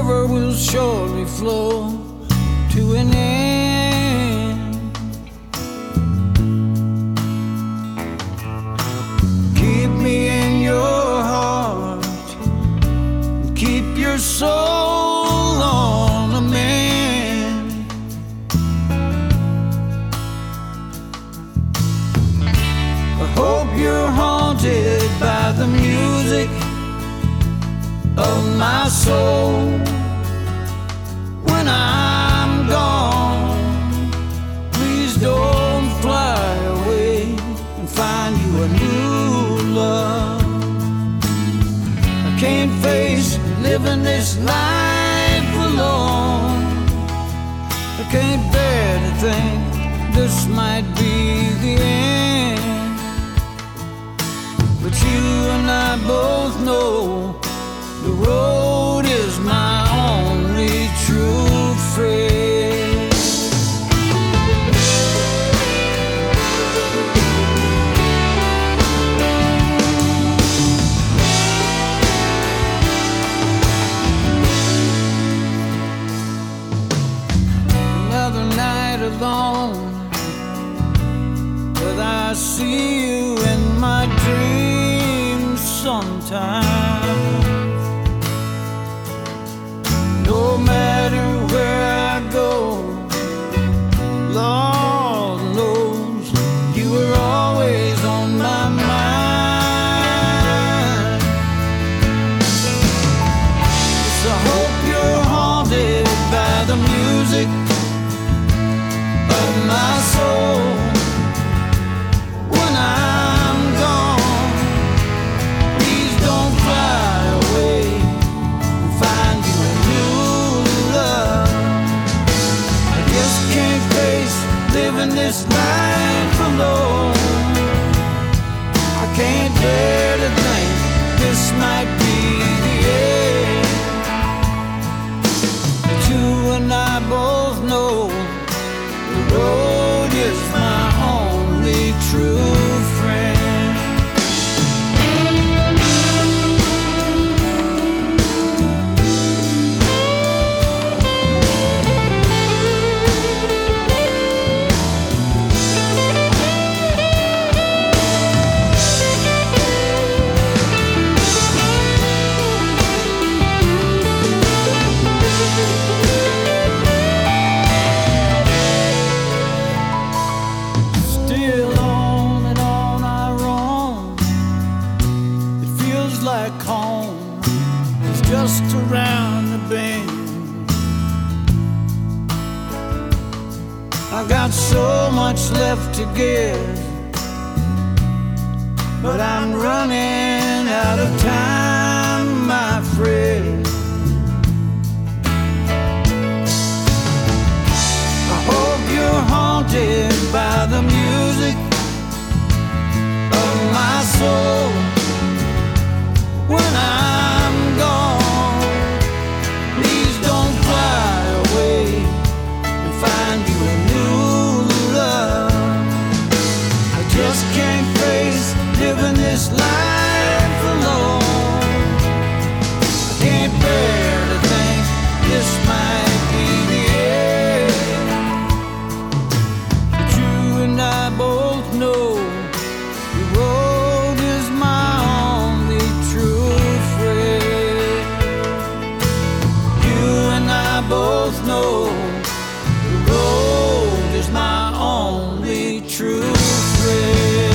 river will surely flow to an end. Keep me in your heart, keep your soul on the mend. I hope you're haunted by the music of my soul. When I'm gone, please don't fly away and find you a new love. I can't face living this life alone. I can't bear to think this might be the end. But you and I both know the road is my only true friend. Another night alone, but I see you in my dreams sometimes. No matter where I go, Lord knows you were always on my mind. So I hope you're haunted by the music of my soul. When I'm gone, please don't fly away and find you a new love. I just can't face living this life alone. I can't bear to think this might be the end. But you and I both know the road is my only true friend. Still on and on I roam. It feels like home is just around the bend. I got so much left to give, but I'm running out of time, my friend. I hope you're haunted by the music of my soul. When I'm gone, please don't fly away and find you a new love. I just can't face living this life alone. I can't bear to think this might be the end. But you and I both know the road is my only true friend. You and I both know the road is my only true friend.